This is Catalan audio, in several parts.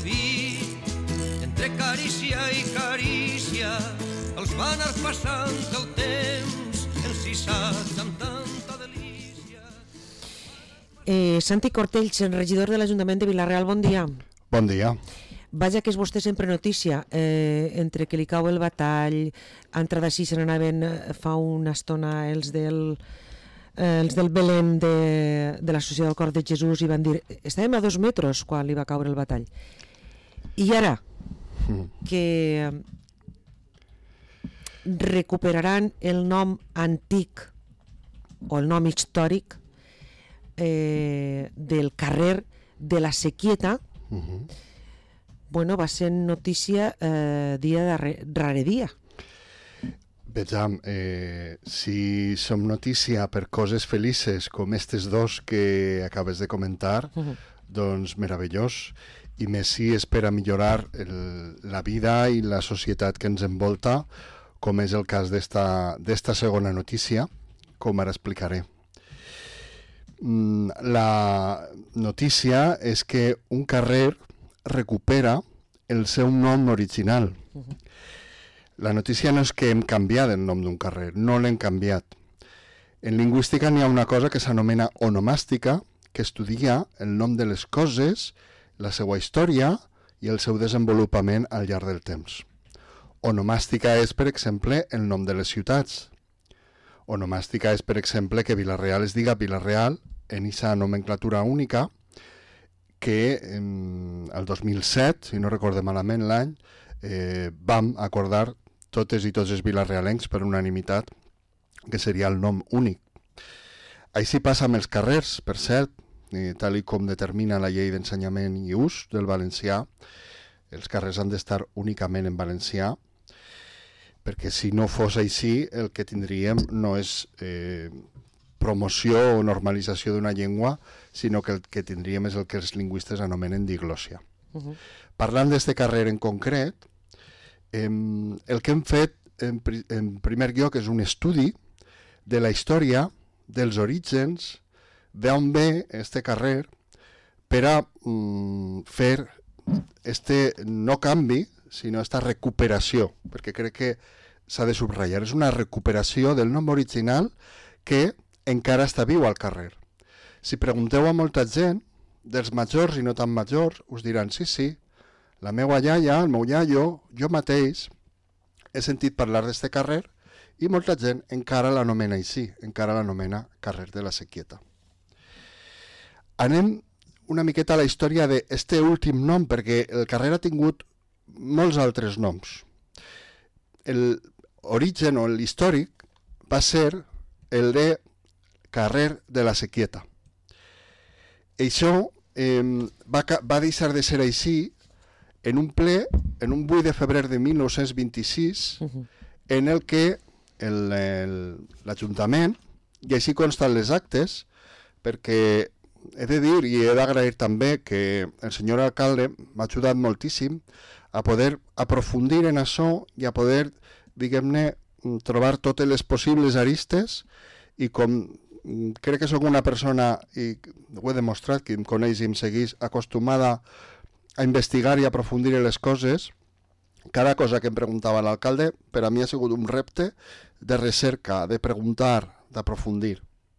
vi. Entre carícia i carícia els va anar passant el temps encisats amb tanta delícia. Santi Cortells, regidor de l'Ajuntament de Vila-real, bon dia. Bon dia. Vaja que és vostè sempre notícia, entre que li cau el batall, entrada així se n'anaven fa una estona els del Belém de l'Associació del Cor de Jesús i van dir, estàvem a 2 metres quan li va caure el batall. I ara que recuperaran el nom antic o el nom històric del carrer de la Sequieta, bueno, va ser notícia dia darrere dia. Vejam, si som notícia per coses felices com estes dos que acabes de comentar, doncs meravellós, i més si és per a millorar la vida i la societat que ens envolta, com és el cas d'esta segona notícia, com ara explicaré. La notícia és que un carrer recupera el seu nom original. La notícia no és que hem canviat el nom d'un carrer, no l'hem canviat. En lingüística n'hi ha una cosa que s'anomena onomàstica, que estudia el nom de les coses, la seva història i el seu desenvolupament al llarg del temps. Onomàstica és, per exemple, el nom de les ciutats. Onomàstica és, per exemple, que Vila-real es diga Vila-real en aquesta nomenclatura única, que el 2007, si no recordem malament l'any, vam acordar totes i tots els vilarealencs per unanimitat que seria el nom únic. Així passa amb els carrers, per cert, tal com determina la llei d'ensenyament i ús del valencià, els carrers han d'estar únicament en valencià, perquè si no fos així el que tindríem no és promoció o normalització d'una llengua, sinó que el que tindríem és el que els lingüistes anomenen diglòssia. Parlant d'este carrer en concret, el que hem fet en primer lloc és un estudi de la història, dels orígens, d'on ve este carrer, per a fer este no canvi, sinó esta recuperació, perquè crec que s'ha de subratllar. És una recuperació del nom original que encara està viu al carrer. Si pregunteu a molta gent, dels majors i no tan majors, us diran, sí, la meva iaia, el meu iaio, jo mateix he sentit parlar d'este carrer i molta gent encara l'anomena així, encara l'anomena carrer de la Sequieta. Anem una miqueta a la història d'este últim nom, perquè el carrer ha tingut molts altres noms. L'origen o l'històric va ser el de carrer de la Sequieta. Això va deixar de ser així en un ple, en un 8 de febrer de 1926, en el que l'Ajuntament, i així consten les actes, perquè he de dir i he d'agrair també que el senyor alcalde m'ha ajudat moltíssim a poder aprofundir en això i a poder, diguem-ne, trobar totes les possibles aristes, i com crec que sóc una persona, i ho he demostrat, que em coneix i em segueix, acostumada a investigar i aprofundir en les coses, cada cosa que em preguntava l'alcalde per a mi ha sigut un repte de recerca, de preguntar, d'aprofundir.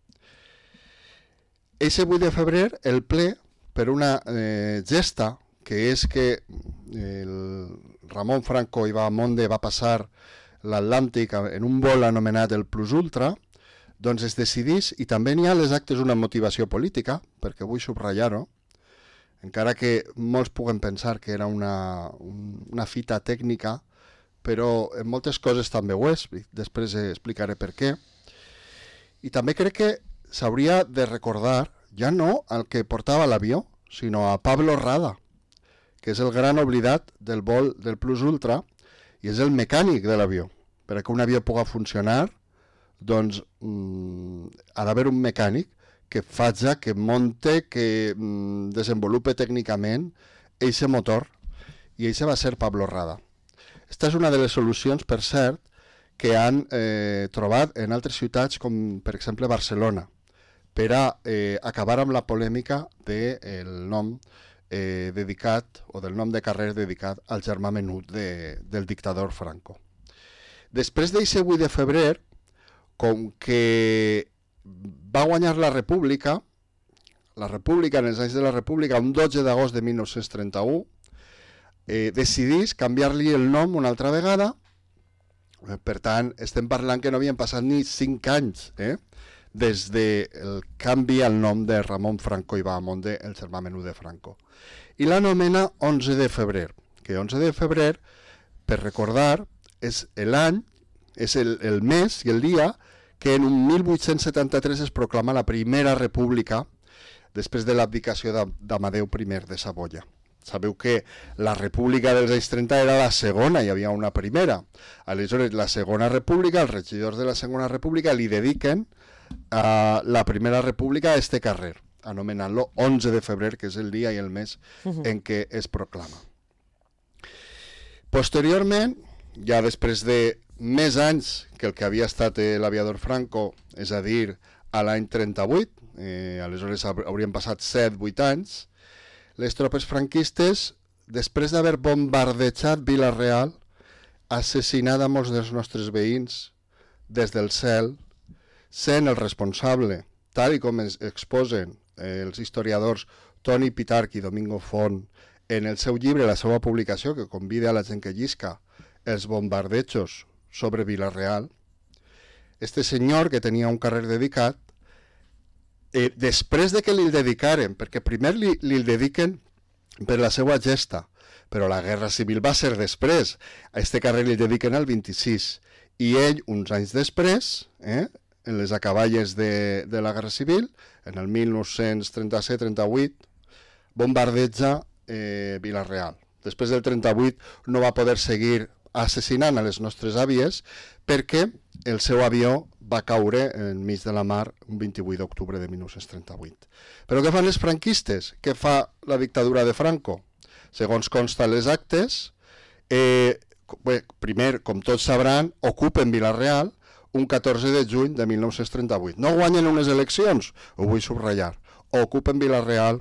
Eixe 8 de febrer, el ple, per una gesta, que és que el Ramon Franco i Bahamonde va passar l'Atlàntic en un vol anomenat el Plus Ultra, doncs es decidís, i també n'hi ha les actes una motivació política, perquè vull subratllar-ho, encara que molts puguen pensar que era una fita tècnica, però en moltes coses també ho és, després explicaré per què. I també crec que s'hauria de recordar, ja no al que portava l'avió, sinó a Pablo Rada, que és el gran oblidat del vol del Plus Ultra i és el mecànic de l'avió. Per a que un avió pugui funcionar, doncs ha d'haver un mecànic que faci, que monte, que desenvolupe tècnicament eixe motor, i eixe va ser Pablo Rada. Esta és una de les solucions, per cert, que han trobat en altres ciutats, com per exemple Barcelona, per a acabar amb la polèmica del nom dedicat, o del nom de carrer dedicat al germà menut del dictador Franco. Després d'aquest 8 de febrer, com que va guanyar la República en els anys de la República, un 12 d'agost de 1931, decidís canviar-li el nom una altra vegada. Per tant, estem parlant que no havien passat ni 5 anys des del canvi al nom de Ramon Franco i Bahamonde, el germà menut de Franco. I l'anomena 11 de febrer, que 11 de febrer, per recordar, és l'any, és el mes i el dia que en 1873 es proclama la primera república després de l'abdicació d'Amadeu I de Savoia. Sabeu que la república dels anys 30 era la segona, hi havia una primera. Aleshores, la segona república, els regidors de la segona república li dediquen a la primera república a este carrer, anomenant-lo 11 de febrer, que és el dia i el mes en què es proclama. Posteriorment, ja després de més anys que el que havia estat l'aviador Franco, és a dir, a l'any 38, aleshores haurien passat 7-8 anys, les tropes franquistes, després d'haver bombardejat Vila-real, assassinat a molts dels nostres veïns des del cel, sent el responsable, tal com es exposen els historiadors Toni Pitarch i Domingo Font en el seu llibre, la seva publicació, que convida a la gent que llisca, els bombardejos sobre Vila-real, este senyor que tenia un carrer dedicat, després de que li el dedicaren, perquè primer li el dediquen per la seva gesta, però la guerra civil va ser després, a este carrer li el dediquen al 26, i ell, uns anys després, en les acaballes de la guerra civil, en el 1937-38, bombardeja Vila-real. Després del 38 no va poder seguir assassinant a les nostres àvies perquè el seu avió va caure enmig de la mar un 28 d'octubre de 1938. Però què fan els franquistes? Què fa la dictadura de Franco? Segons consta les actes, primer, com tots sabran, ocupen Vila-real un 14 de juny de 1938. No guanyen unes eleccions, ho vull subratllar. Ocupen Vila-real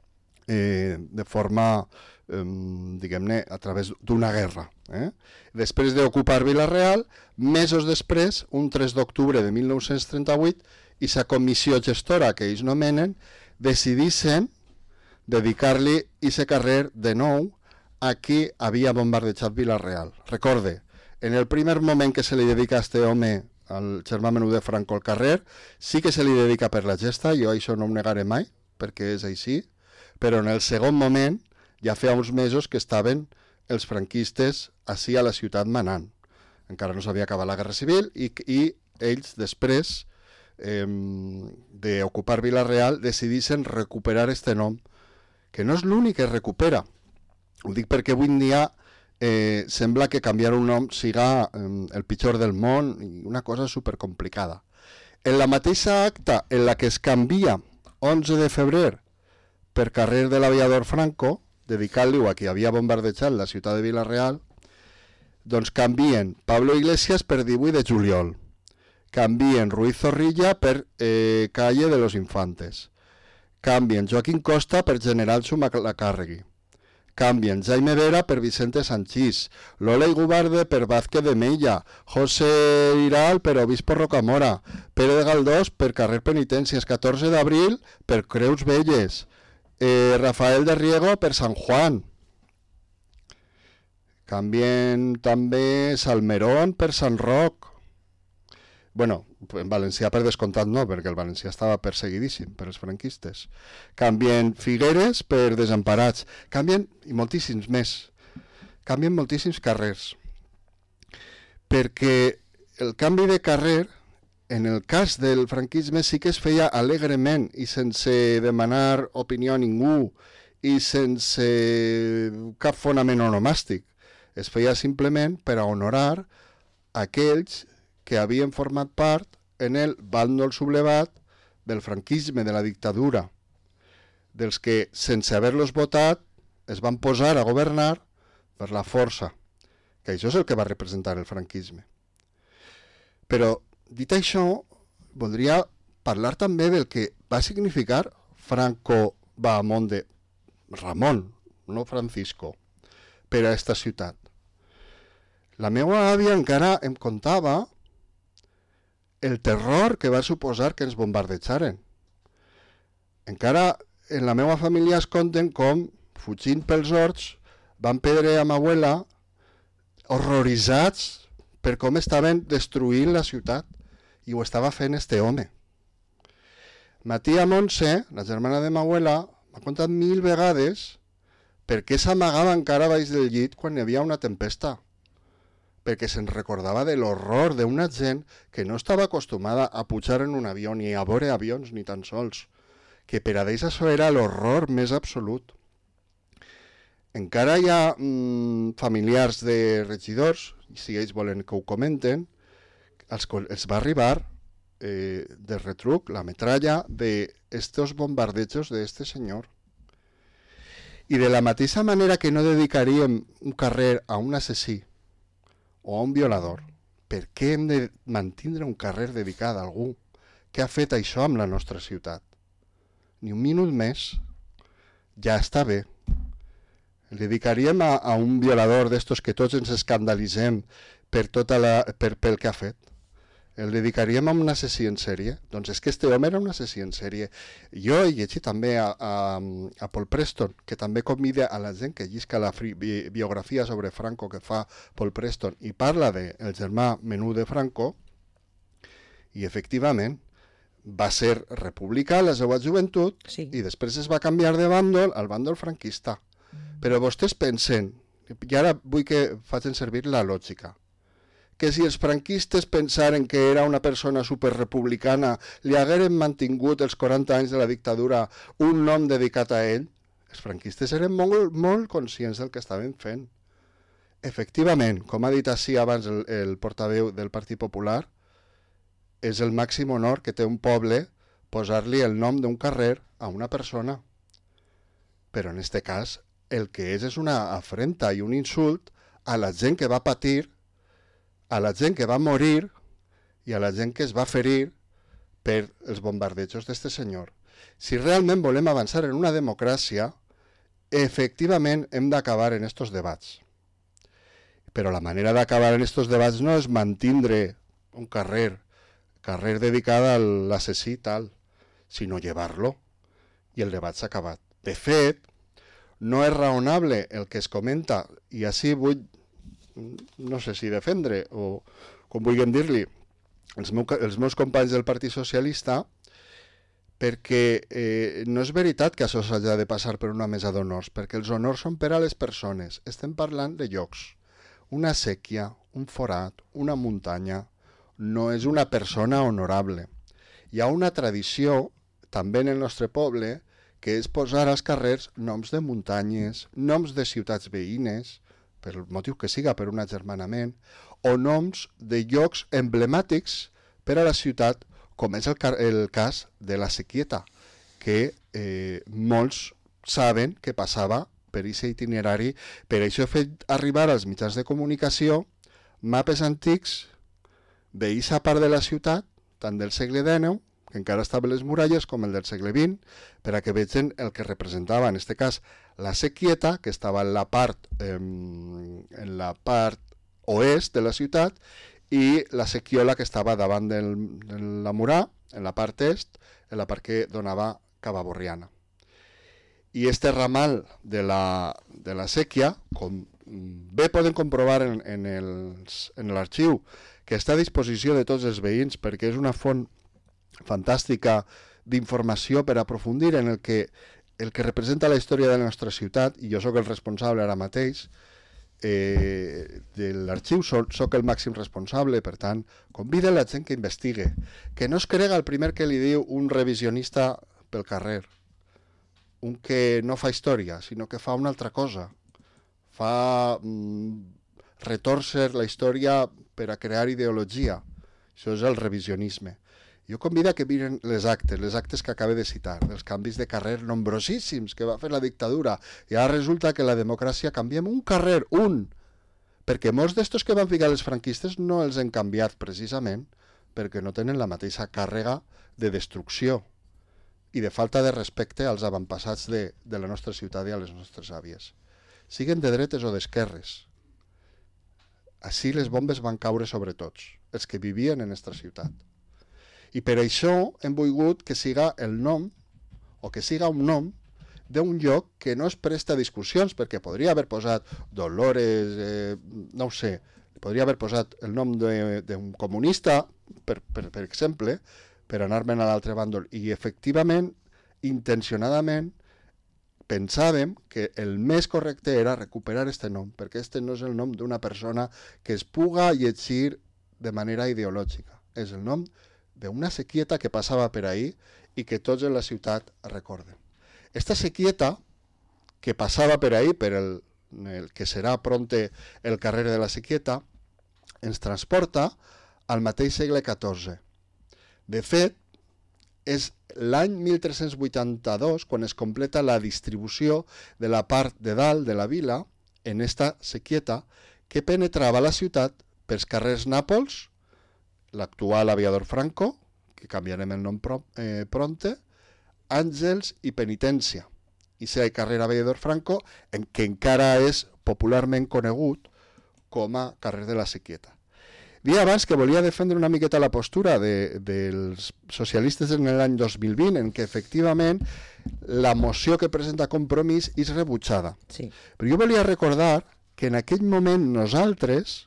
de forma, diguem-ne, a través d'una guerra. Després d'ocupar Vila-real, mesos després, un 3 d'octubre de 1938, i la comissió gestora que ells nomenen, decidissin dedicar-li aquest carrer de nou a qui havia bombardejat Vila-real. Recorde, en el primer moment que se li dedica a este home, al germà menut de Franco, el carrer, sí que se li dedica per la gesta, jo això no ho negaré mai, perquè és així, però en el segon moment, ja feia uns mesos que estaven els franquistes ací a la ciutat manant. Encara no s'havia acabat la guerra civil i ells després d'ocupar Vila-real decidissin recuperar este nom, que no és l'únic que es recupera. Ho dic perquè avui en dia sembla que canviar un nom siga el pitjor del món i una cosa supercomplicada. En la mateixa acta en la que es canvia 11 de febrer per carrer de l'aviador Franco, dedicant-li a qui havia bombardejat la ciutat de Vila-real, doncs canvien Pablo Iglesias per 18 de juliol, canvien Ruiz Zorrilla per Calle de los Infantes, canvien Joaquín Costa per General Zumalacárregui, canvien Jaime Vera per Vicente Sanchís, Lola Igubarde per Vázquez de Mella, José Iral per Obispo Rocamora, Pere de Galdós per Carrer Penitències, 14 d'abril per Creus Velles, Rafael de Riego per Sant Juan. Canvien també Salmerón per Sant Roc. Bueno, en valencià per descomptat no, perquè el valencià estava perseguidíssim per els franquistes. Canvien Figueres per Desemparats. Canvien, i moltíssims més, canvien moltíssims carrers. Perquè el canvi de carrer, en el cas del franquisme, sí que es feia alegrement i sense demanar opinió a ningú i sense cap fonament onomàstic. Es feia simplement per a honorar aquells que havien format part en el bàndol sublevat del franquisme, de la dictadura, dels que, sense haver-los votat, es van posar a governar per la força, que això és el que va representar el franquisme. Però, dit això, voldria parlar també del que va significar Franco Bahamonde Ramon, no Francisco, per a esta ciutat. La meva àvia encara em contava el terror que va suposar que ens bombardejaren. Encara en la meva família es conten com, fugint pels horts, van perdre a ma abuela horroritzats per com estaven destruint la ciutat i ho estava fent este home. Ma tia Montse, la germana de ma abuela, m'ha contat 1000 vegades per què s'amagava encara baix del llit quan hi havia una tempesta. Perquè se'n recordava de l'horror d'una gent que no estava acostumada a pujar en un avió ni a veure avions ni tan sols, que per a ells això era l'horror més absolut. Encara hi ha familiars de regidors, si ells volen que ho comenten, els va arribar de retruc la metralla d'estos bombardejos d'este senyor. I de la mateixa manera que no dedicaríem un carrer a un assassí o a un violador, per què hem de mantindre un carrer dedicat a algú que ha fet això amb la nostra ciutat? Ni un minut més, ja està bé. El dedicaríem a un violador d'estos que tots ens escandalitzem pel que ha fet. El dedicaríem a un assassí en sèrie? Doncs és que este home era un assassí en sèrie. Jo he llegit també a Paul Preston, que també convida a la gent que llisca la biografia sobre Franco que fa Paul Preston i parla del germà menú de Franco, i efectivament va ser republicà la seva joventut, sí, i després es va canviar de bàndol al bàndol franquista. Però vostès pensen, i ara vull que facin servir la lògica, que si els franquistes pensaren que era una persona superrepublicana, li hagueren mantingut els 40 anys de la dictadura un nom dedicat a ell, els franquistes eren molt conscients del que estaven fent. Efectivament, com ha dit així abans el portaveu del Partit Popular, és el màxim honor que té un poble posar-li el nom d'un carrer a una persona. Però en este cas, el que és una afrenta i un insult a la gent que va patir, a la gent que va morir i a la gent que es va ferir per els bombardejos d'este senyor. Si realment volem avançar en una democràcia, efectivament hem d'acabar en estos debats. Però la manera d'acabar en estos debats no és mantindre un carrer dedicat a l'assassí tal, sinó llevar-lo. I el debat s'ha acabat. De fet, no és raonable el que es comenta, i així vull, no sé si defendre o com vulguem dir-li, els meus companys del Partit Socialista, perquè no és veritat que això s'hagi de passar per una mesa d'honors, perquè els honors són per a les persones. Estem parlant de llocs. Una sèquia, un forat, una muntanya, no és una persona honorable. Hi ha una tradició, també en el nostre poble, que és posar als carrers noms de muntanyes, noms de ciutats veïnes, per el motiu que siga, per un agermanament, o noms de llocs emblemàtics per a la ciutat, com és el cas de la Sequieta, que molts saben que passava per aquest itinerari. Per això he fet arribar als mitjans de comunicació mapes antics d'aquesta part de la ciutat, tant del segle XIX, que encara estava a les muralles, com el del segle XX, per a que vegin el que representava, en aquest cas, la Sequieta, que estava en la part oest de la ciutat, i la Sequiola, que estava davant de la Murà, en la part est, en la part que donava cap a Borriana. I este ramal de la Sèquia, com bé poden comprovar en l'arxiu, que està a disposició de tots els veïns, perquè és una font fantàstica d'informació per aprofundir en el que representa la història de la nostra ciutat, i jo sóc el responsable ara mateix de l'arxiu, sóc el màxim responsable, per tant, convida la gent que investigue, que no es crega el primer que li diu un revisionista pel carrer, un que no fa història, sinó que fa una altra cosa, fa retòrcer la història per a crear ideologia. Això és el revisionisme. Jo convido que miren les actes que acabo de citar, dels canvis de carrer nombrosíssims que va fer la dictadura, i ara resulta que la democràcia canviem un carrer, perquè molts d'estos que van ficar els franquistes no els han canviat precisament perquè no tenen la mateixa càrrega de destrucció. i de falta de respecte als avantpassats de la nostra ciutat i a les nostres àvies. Siguen de dretes o d'esquerres. Així les bombes van caure sobre tots, els que vivien en nostra ciutat. I per això hem volgut que siga el nom, o que siga un nom, d'un lloc que no es presta a discussions, perquè podria haver posat Dolores, no ho sé, podria haver posat el nom d'un comunista, per exemple, per anar-me'n a l'altre bàndol. I efectivament, intencionadament, pensàvem que el més correcte era recuperar aquest nom, perquè aquest no és el nom d'una persona que es puga llegir de manera ideològica. És el nom d'una sequieta que passava per ahí i que tots en la ciutat recorden. Esta sequieta que passava per ahí, per el que serà pronte el carrer de la Sequieta, ens transporta al mateix segle XIV. De fet, és l'any 1382 quan es completa la distribució de la part de dalt de la vila en esta sequieta que penetrava la ciutat pels carrers Nàpols, l'actual Aviador Franco, que canviarem el nom pronte, Àngels i Penitència. I si el carrer Aviador Franco, que encara és popularment conegut com a carrer de la Sequieta. Dia abans que volia defendre una miqueta la postura dels socialistes en l'any 2020, en què efectivament la moció que presenta Compromís és rebutjada. Sí. Però jo volia recordar que en aquell moment nosaltres,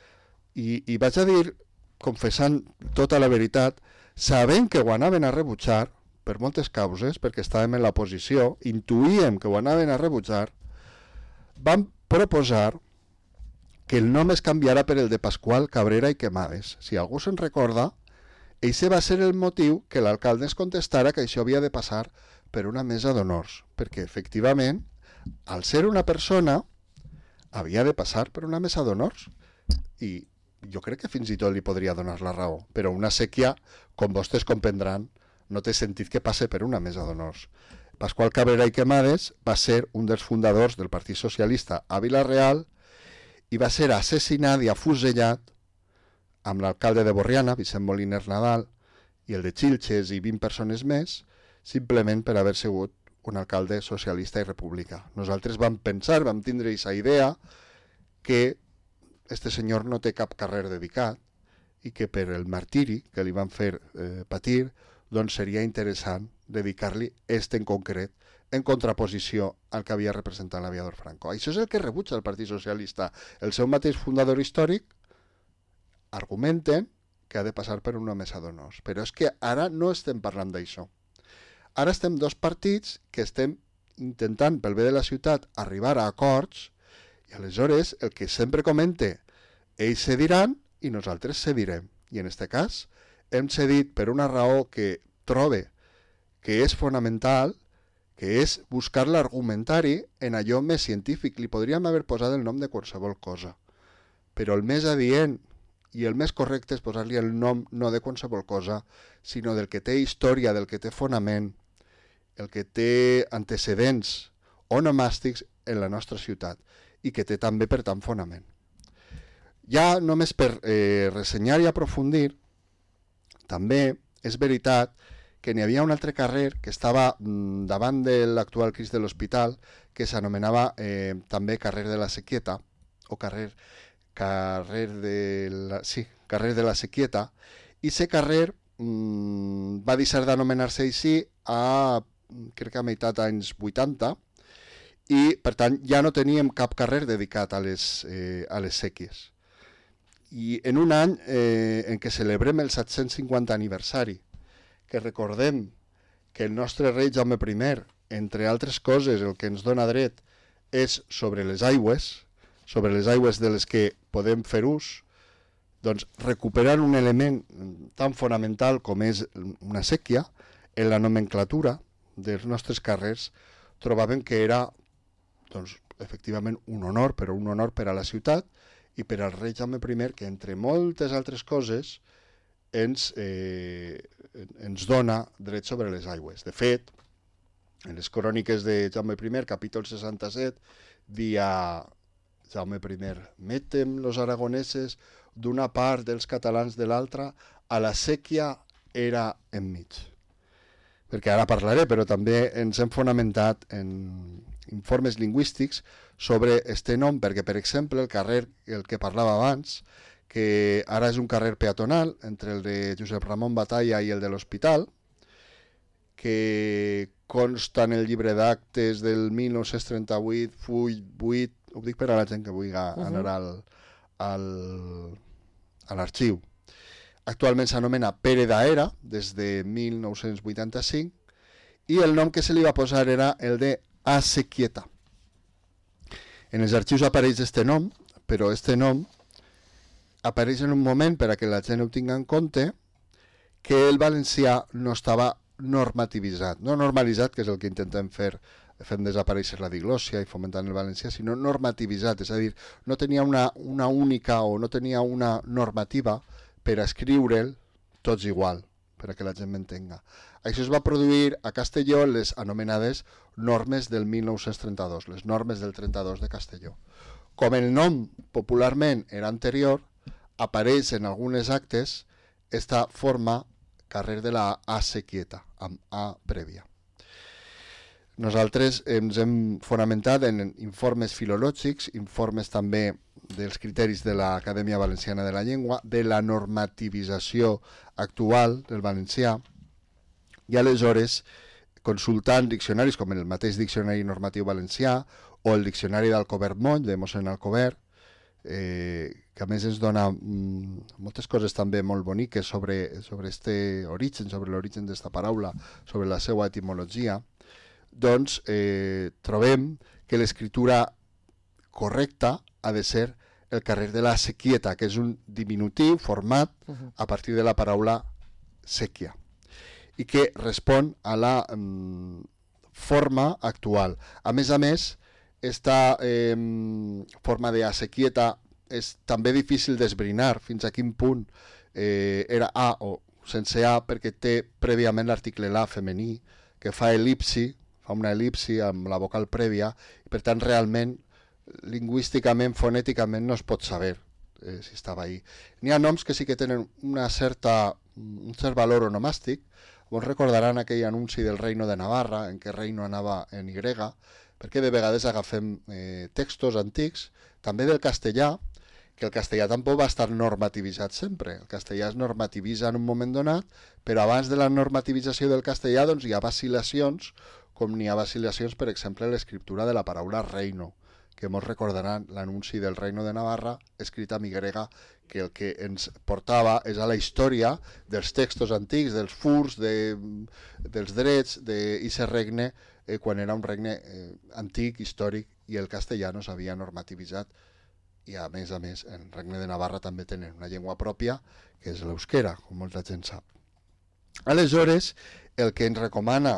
i vaig a dir, confessant tota la veritat, sabent que ho anaven a rebutjar, per moltes causes, perquè estàvem en la posició, intuïem que ho anaven a rebutjar, vam proposar que el nom es canviara per el de Pasqual Cabrera i Quemades. Si algú se'n recorda, eixe va ser el motiu que l'alcalde ens contestara que això havia de passar per una mesa d'honors, perquè efectivament, al ser una persona, havia de passar per una mesa d'honors. I jo crec que fins i tot li podria donar la raó, però una sèquia, com vostès comprendran, no té sentit que passe per una mesa d'honors. Pasqual Cabrera i Quemades va ser un dels fundadors del Partit Socialista a Vila-real i va ser assassinat i afusellat amb l'alcalde de Borriana, Vicent Moliner Nadal, i el de Xilxes i 20 persones més, simplement per haver sigut un alcalde socialista i republicà. Nosaltres vam pensar, vam tindre aquesta idea que este senyor no té cap carrer dedicat i que per el martiri que li van fer patir, doncs seria interessant dedicar-li este en concret en contraposició al que havia representat l'Aviador Franco. Això és el que rebutja el Partit Socialista. El seu mateix fundador històric argumenten que ha de passar per una mesa d'honors. Però és que ara no estem parlant d'això. Ara estem dos partits que estem intentant, pel bé de la ciutat, arribar a acords i aleshores el que sempre comente, ells cediran i nosaltres cedirem. I en aquest cas hem cedit per una raó que trobe que és fonamental, que és buscar l'argumentari en allò més científic. Li podríem haver posat el nom de qualsevol cosa, però el més adient i el més correcte és posar-li el nom no de qualsevol cosa, sinó del que té història, del que té fonament, el que té antecedents onomàstics en la nostra ciutat i que té també, per tant, fonament. Ja només per ressenyar i aprofundir, també és veritat que n'hi havia un altre carrer que estava davant de l'actual Crist de l'Hospital, que s'anomenava també carrer de la Sequieta, o carrer de la Sequieta, i aquest carrer va deixar d'anomenar-se així crec que a meitat anys 80, i per tant ja no teníem cap carrer dedicat a les sèquies. I en un any en què celebrem el 750 aniversari, que recordem que el nostre rei Jaume I, entre altres coses, el que ens dona dret és sobre les aigües de les que podem fer ús, doncs recuperar un element tan fonamental com és una sèquia en la nomenclatura dels nostres carrers, trobàvem que era doncs, efectivament un honor, però un honor per a la ciutat i per al rei Jaume I, que entre moltes altres coses ens dona dret sobre les aigües. De fet, en les cròniques de Jaume I, capítol 67, dia Jaume I, metem los aragoneses d'una part dels catalans de l'altra, a la sèquia era enmig. perquè ara parlaré, però també ens hem fonamentat en informes lingüístics sobre este nom, perquè, per exemple, el carrer, el que parlava abans, que ara és un carrer peatonal entre el de Josep Ramon Batalla i el de l'Hospital, que consta en el llibre d'actes del 1938, full 8, ho dic per a la gent que vulgui anar a l'arxiu. Actualment s'anomena Pere d'Aera, des de 1985, i el nom que se li va posar era el de Ase Quieta. En els arxius apareix este nom, però este nom apareix en un moment, per a que la gent ho tingui en compte, que el valencià no estava normativitzat, no normalitzat, que és el que intentem fer, fent desaparèixer la diglòssia i fomentant el valencià, sinó normativitzat, és a dir, no tenia una única o no tenia una normativa per a escriure'l tots igual, per a que la gent m'entenga. Això es va produir a Castelló les anomenades normes del 1932, les normes del 32 de Castelló. Com el nom popularment era anterior, apareix en algunes actes esta forma carrer de la Ase Quieta, amb A prèvia. Nosaltres ens hem fonamentat en informes filològics, informes també dels criteris de l'Acadèmia Valenciana de la Llengua, de la normativització actual del valencià, i aleshores, consultant diccionaris com el mateix Diccionari Normatiu Valencià o el Diccionari d'Alcover Moll, de mossèn Alcover, que a més ens dona moltes coses també molt boniques sobre este origen, sobre l'origen d'esta paraula, sobre la seva etimologia, doncs trobem que l'escriptura correcta ha de ser el carrer de la Sequieta, que és un diminutiu format a partir de la paraula sèquia i que respon a la forma actual. A més, esta forma de Sequieta és també difícil d'esbrinar fins a quin punt era A o sense A, perquè té prèviament l'article la femení, que fa una elipsi amb la vocal prèvia, i per tant realment lingüísticament, fonèticament no es pot saber si estava ahí. N'hi ha noms que sí que tenen un cert valor onomàstic. Vos recordaran aquell anunci del Reino de Navarra, en què Reino anava en Y, perquè de vegades agafem textos antics, també del castellà, que el castellà tampoc va estar normativitzat sempre. El castellà es normativitza en un moment donat, però abans de la normativització del castellà doncs, hi ha vacil·lacions, com n'hi ha vacil·lacions, per exemple, l'escriptura de la paraula reino, que ens recordaran l'anunci del Reino de Navarra, escrit amb Y, que el que ens portava és a la història dels textos antics, dels furs, dels drets d'aquest regne, quan era un regne antic, històric, i el castellà no s'havia normativitzat. I a més, el Regne de Navarra també tenen una llengua pròpia, que és l'euskera, com molta gent sap. Aleshores, el que ens recomana,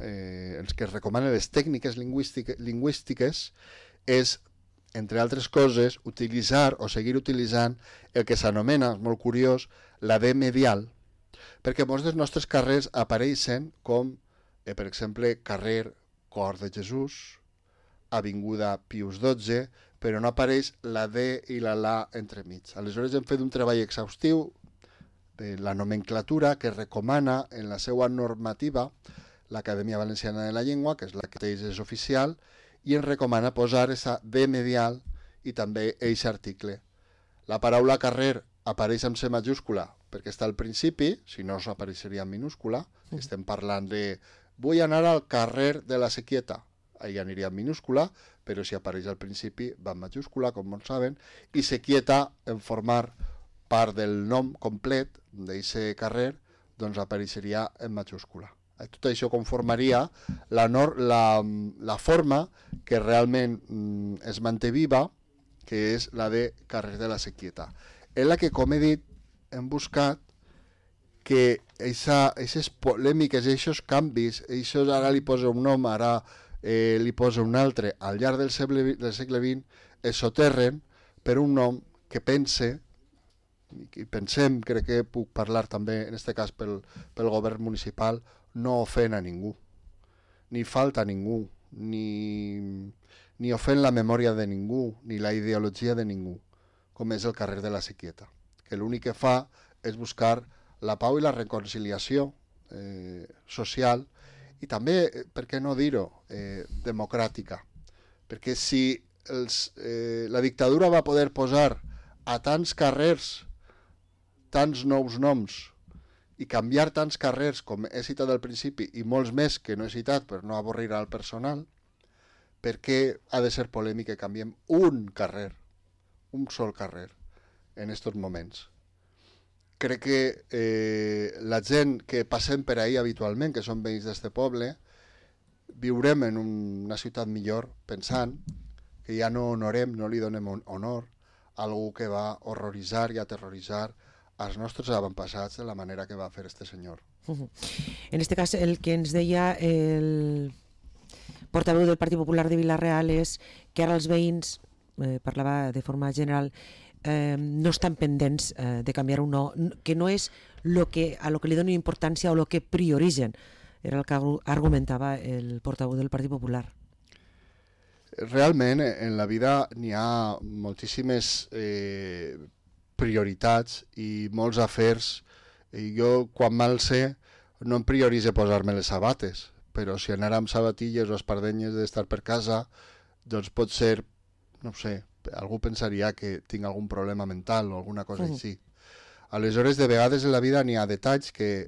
les tècniques lingüístiques és, entre altres coses, utilitzar o seguir utilitzant el que s'anomena, molt curiós, la D medial, perquè molts dels nostres carrers apareixen com, per exemple, carrer Cor de Jesús, avinguda Pius XII, però no apareix la D i la LA entremig. Aleshores hem fet un treball exhaustiu de la nomenclatura que recomana en la seva normativa l'Acadèmia Valenciana de la Llengua, que és la que és oficial, i ens recomana posar aquesta D medial i també aquest article. La paraula carrer apareix amb C majúscula perquè està al principi, si no apareixeria en minúscula. Estem parlant de vull anar al carrer de la Sequieta, allà aniria en minúscula, però si apareix al principi va en majúscula, com molts saben, i Sequieta, en formar part del nom complet d'aquest carrer, doncs apareixeria en majúscula. Tot això conformaria la forma que realment es manté viva, que és la de carrer de la Sequieta. És la que, com he dit, hem buscat que aquestes polèmiques, aquests canvis, ara li posa un nom, ara li posa un altre, al llarg del segle XX es soterren per un nom que pensem, crec que puc parlar també, en aquest cas pel govern municipal, no ofèn a ningú, ni falta a ningú, ni ofèn la memòria de ningú, ni la ideologia de ningú, com és el carrer de la Sequieta, que l'únic que fa és buscar la pau i la reconciliació social i també, per què no dir-ho, democràtica. Perquè si la dictadura va poder posar a tants carrers tants nous noms i canviar tants carrers com he citat al principi i molts més que no he citat per no avorrir al personal, per què ha de ser polèmic que canviem un carrer, un sol carrer, en aquests moments? Crec que la gent que passem per ahí habitualment, que són veïns d'este poble, viurem en una ciutat millor pensant que ja no honorem, no li donem honor a algú que va horroritzar i aterroritzar els nostres avantpassats de la manera que va fer este senyor. En este cas, el que ens deia el portaveu del Partit Popular de Vila-real és que ara els veïns, parlava de forma general, no estan pendents de canviar un no, que no és a lo que li donen importància o lo que prioritzen. Era el que argumentava el portaveu del Partit Popular. Realment, en la vida n'hi ha moltíssimes prioritats i molts afers. I jo, quan m'alce, no em prioritze posar-me les sabates, però si anar amb sabatilles o espardenyes d'estar per casa, doncs pot ser, no sé, algú pensaria que tinc algun problema mental o alguna cosa així. Aleshores, de vegades en la vida n'hi ha detalls que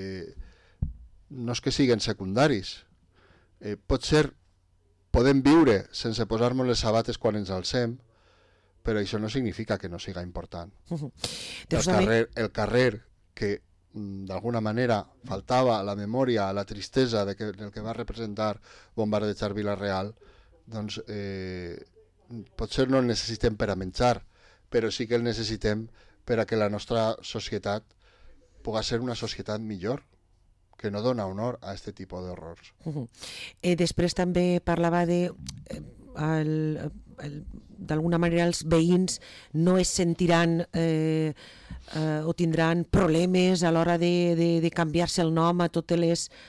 no és que siguin secundaris. Pot ser, podem viure sense posar-nos les sabates quan ens alcem, però això no significa que no siga important. El carrer que d'alguna manera faltava a la memòria, a la tristesa del que va representar bombardejar Vila-real, doncs potser no el necessitem per a menjar, però sí que el necessitem per a que la nostra societat pugui ser una societat millor, que no dona honor a aquest tipus d'horrors. Després també parlava de d'alguna manera els veïns no es sentiran o tindran problemes a l'hora de canviar-se el nom a tots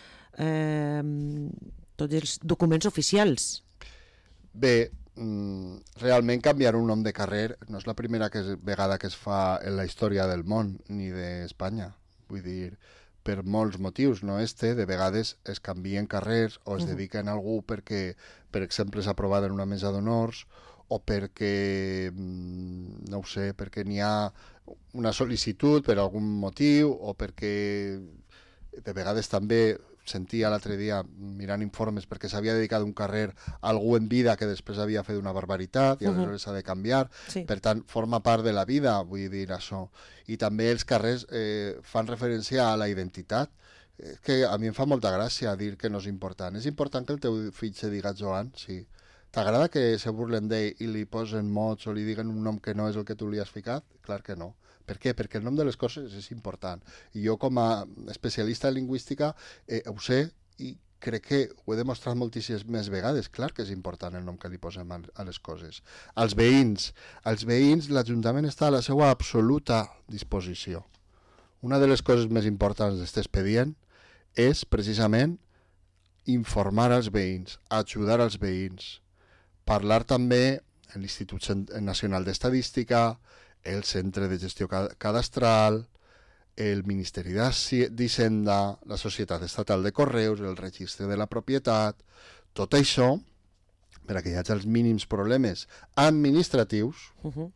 els documents oficials. Bé, realment canviar un nom de carrer no és la primera vegada que es fa en la història del món ni d'Espanya. Vull dir, per molts motius, no de vegades es canvien carrers o es dediquen a algú perquè, per exemple, s'ha aprovat en una mesa d'honors o perquè, no ho sé, perquè n'hi ha una sol·licitud per algun motiu o perquè de vegades també sentia l'altre dia mirant informes perquè s'havia dedicat un carrer a algú en vida que després havia fet una barbaritat i aleshores s'ha de canviar. Sí. Per tant, forma part de la vida, vull dir això. I també els carrers fan referència a la identitat, que a mi em fa molta gràcia dir que no és important. És important que el teu fill se diga Joan, sí. T'agrada que se burlen d'ell i li posen mots o li diguen un nom que no és el que tu li has ficat? Clar que no. Per què? Perquè el nom de les coses és important. I jo, com a especialista en lingüística, ho sé i crec que ho he demostrat moltíssimes vegades. Clar que és important el nom que li posem a les coses. Als veïns, l'Ajuntament està a la seva absoluta disposició. Una de les coses més importants d'aquest expedient és, precisament, informar als veïns, ajudar als veïns, parlar també en l'Institut Nacional d'Estadística, el Centre de Gestió Cadastral, el Ministeri d'Hisenda, la Societat Estatal de Correus, el Registre de la Propietat. Tot això, per a que hi hagi els mínims problemes administratius,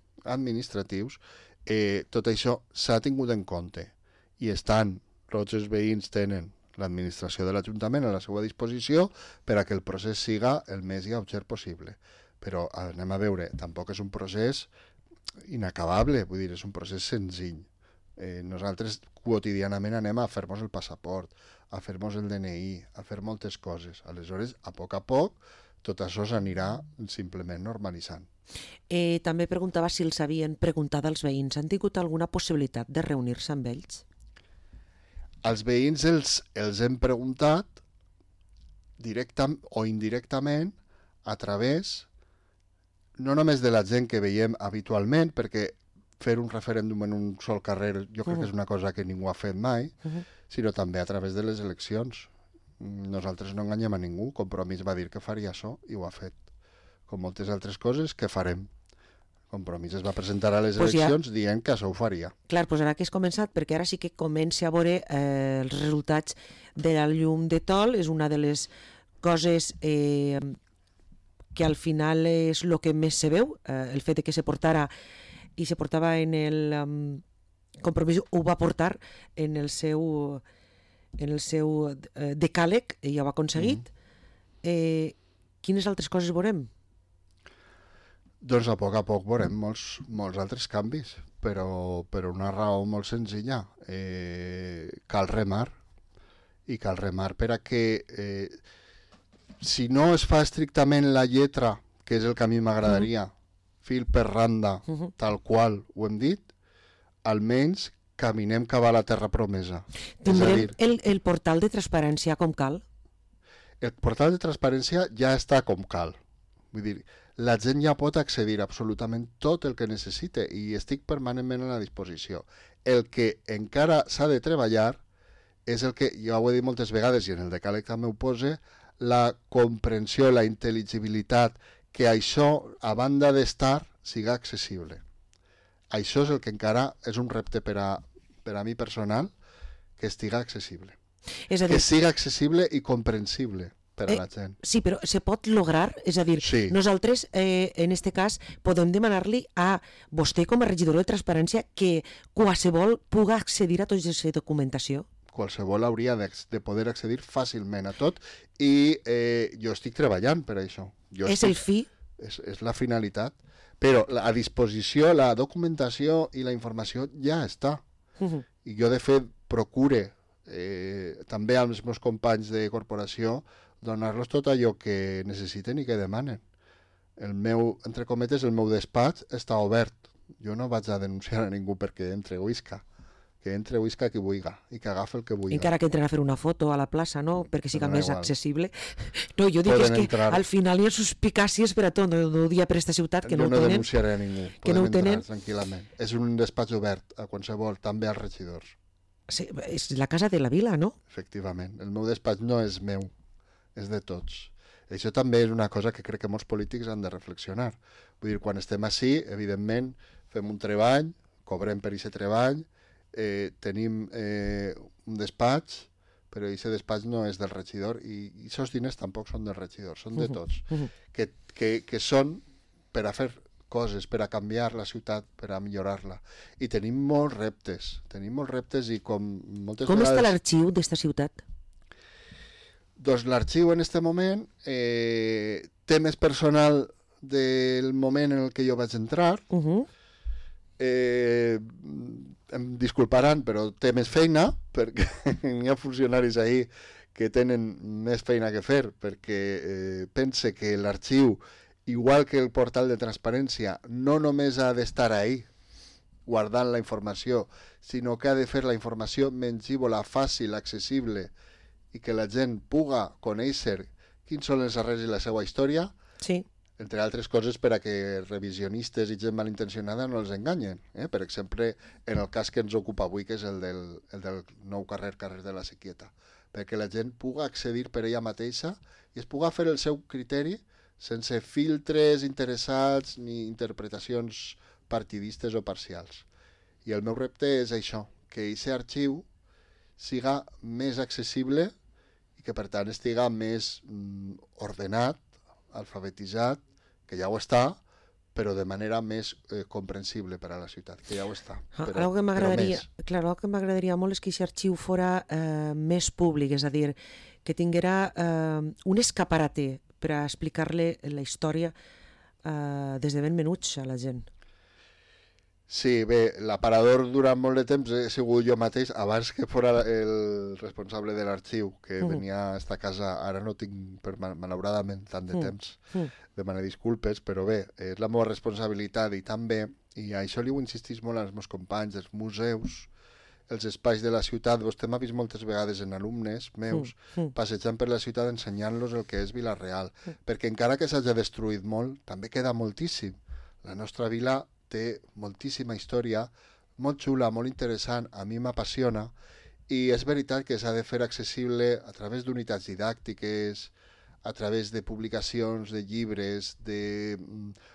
tot això s'ha tingut en compte. I tots els veïns tenen l'administració de l'Ajuntament a la seva disposició per a que el procés siga el més lleuger possible. Però anem a veure, tampoc és un procés inacabable, vull dir, és un procés senzill. Nosaltres quotidianament anem a fer-nos el passaport, a fer-nos el DNI, a fer moltes coses. Aleshores, a poc, tot això s'anirà simplement normalitzant. També preguntava si els havien preguntat als veïns. Han tingut alguna possibilitat de reunir-se amb ells? Als veïns els hem preguntat directament o indirectament a través no només de la gent que veiem habitualment, perquè fer un referèndum en un sol carrer jo crec que és una cosa que ningú ha fet mai, sinó també a través de les eleccions. Nosaltres no enganyem a ningú, Compromís va dir que faria això i ho ha fet. Com moltes altres coses que farem. Compromís es va presentar a les Pues ja- eleccions dient que això ho faria. Clar, doncs ara que has començat, perquè ara sí que comença a veure els resultats de la llum de Tol, és una de les coses que al final és el que més se veu, el fet de que se portara i se portava en el Compromís ho va portar en el seu decàleg i ja ho ha aconseguit. Quines altres coses veurem? Doncs a poc veurem molts altres canvis, però per una raó molt senzilla. Cal remar, i cal remar per a que si no es fa estrictament la lletra, que és el que a mi m'agradaria, fil per randa, tal qual ho hem dit, almenys caminem cap a la terra promesa. Tindrem el portal de transparència com cal? El portal de transparència ja està com cal. Vull dir, la gent ja pot accedir a absolutament tot el que necessite i estic permanentment a la disposició. El que encara s'ha de treballar és el que, jo ho he dit moltes vegades i en el decàleg també ho posa, la comprensió, la intel·ligibilitat, que això, a banda d'estar, siga accessible. Això és el que encara és un repte per a mi personal, que estiga accessible. És a dir, Que siga accessible i comprensible per a la gent. sí, però se pot lograr? És a dir, Sí. nosaltres, en este cas, podem demanar-li a vostè com a regidor de transparència que qualsevol puga accedir a tota aquesta documentació? Qualsevol hauria de poder accedir fàcilment a tot i jo estic treballant per això. El fi? És la finalitat, però a disposició la documentació i la informació ja està. I jo, de fet, procure també als meus companys de corporació donar-los tot allò que necessiten i que demanen. El meu, entre cometes, el meu despatx està obert. Jo no vaig a denunciar a ningú perquè entre whisca. Que entre whisca qui vulgui i que agafi el que vulgui. Encara que entren a fer una foto a la plaça, no? Perquè siga Dona més igual. accessible. No, jo dic Poden és que entrar. al final hi ha suspicàcies per a tot, no ho dia per esta ciutat, que no Jo ho no tenen. denunciaré a ningú. que no ho Podem entrar tenen. tranquil·lament. És un despatx obert a qualsevol, també als regidors. Sí, és la casa de la vila, no? Efectivament. El meu despatx no és meu, és de tots. Això també és una cosa que crec que molts polítics han de reflexionar. Vull dir, quan estem així, evidentment, fem un treball, cobrem per aquest treball, tenim un despatx, però aquest despatx no és del regidor i aquests diners tampoc són del regidor, són de tots, que són per a fer coses, per a canviar la ciutat, per a millorar-la. I tenim molts reptes i com moltes Com vegades... està l'arxiu d'esta ciutat? Doncs l'arxiu en aquest moment té més personal del moment en el que jo vaig entrar. Em disculparan, però té més feina, perquè hi ha funcionaris ahí que tenen més feina que fer, perquè pense que l'arxiu, igual que el portal de transparència, no només ha d'estar ahí, guardant la informació, sinó que ha de fer la informació menjívola, fàcil, accessible, i que la gent puga conèixer quins són els arrels i la seva història, Sí. entre altres coses per a que revisionistes i gent malintencionada no els enganyen. Per exemple, en el cas que ens ocupa avui, que és el del nou carrer de la Sequieta, perquè la gent puga accedir per ella mateixa i es puga fer el seu criteri sense filtres interessats ni interpretacions partidistes o parcials. I el meu repte és això, que aquest arxiu siga més accessible i que per tant estiga més ordenat, alfabetitzat, que ja ho està, però de manera més comprensible per a la ciutat, que ja ho està. Algo que m'agradaria molt és que aquest arxiu fora més públic, és a dir, que tinguera un escaparate per a explicar-li la història des de ben menuts a la gent. Sí, bé, l'aparador durant molt de temps he sigut jo mateix, abans que fora el responsable de l'arxiu, que venia a esta casa, ara no tinc, malauradament, tant de temps, demano disculpes, però bé, és la meva responsabilitat i també, i això li ho insistís molt als meus companys, els museus, els espais de la ciutat, vostè m'ha vist moltes vegades en alumnes meus, passejant per la ciutat ensenyant-los el que és Vila-real, perquè encara que s'hagi destruït molt, també queda moltíssim. La nostra vila té moltíssima història, molt xula, molt interessant, a mi m'apassiona, i és veritat que s'ha de fer accessible a través d'unitats didàctiques, a través de publicacions, de llibres, de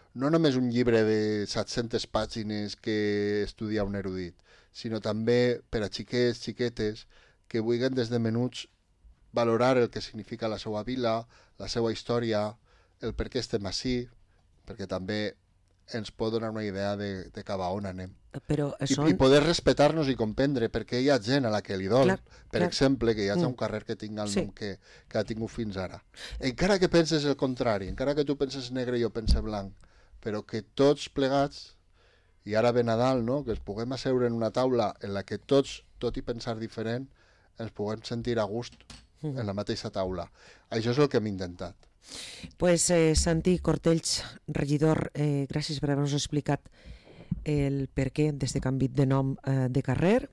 no només un llibre de 700 pàgines que estudia un erudit, sinó també per a xiquets, xiquetes, que vulguin des de menuts valorar el que significa la seva vila, la seva història, el per què estem ací, perquè també ens pot donar una idea de cap a on anem. Però I poder respectar-nos i comprendre perquè hi ha gent a la que li dol, per exemple, que hi hagi un carrer que tingui el nom que ha tingut fins ara. Encara que penses el contrari, encara que tu penses negre i jo pense blanc, però que tots plegats, i ara ve Nadal, no? Que ens puguem asseure en una taula en la que tots, tot i pensar diferent, ens puguem sentir a gust en la mateixa taula. Això és el que hem intentat. Pues Santi Cortells, regidor, gràcies per haver-nos explicat el per què d'aquest canvi de nom de carrer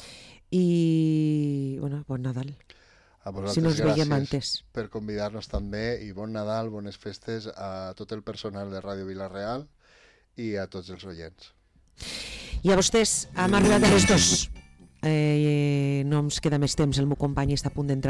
i bueno, bon Nadal. A vosaltres, si no ens veiem gràcies antes. Per convidar-nos també i bon Nadal, bones festes a tot el personal de Ràdio Vila-real i a tots els oients. I a vostès, hem arribat a les 2. No ens queda més temps, el meu company està a punt d'entrar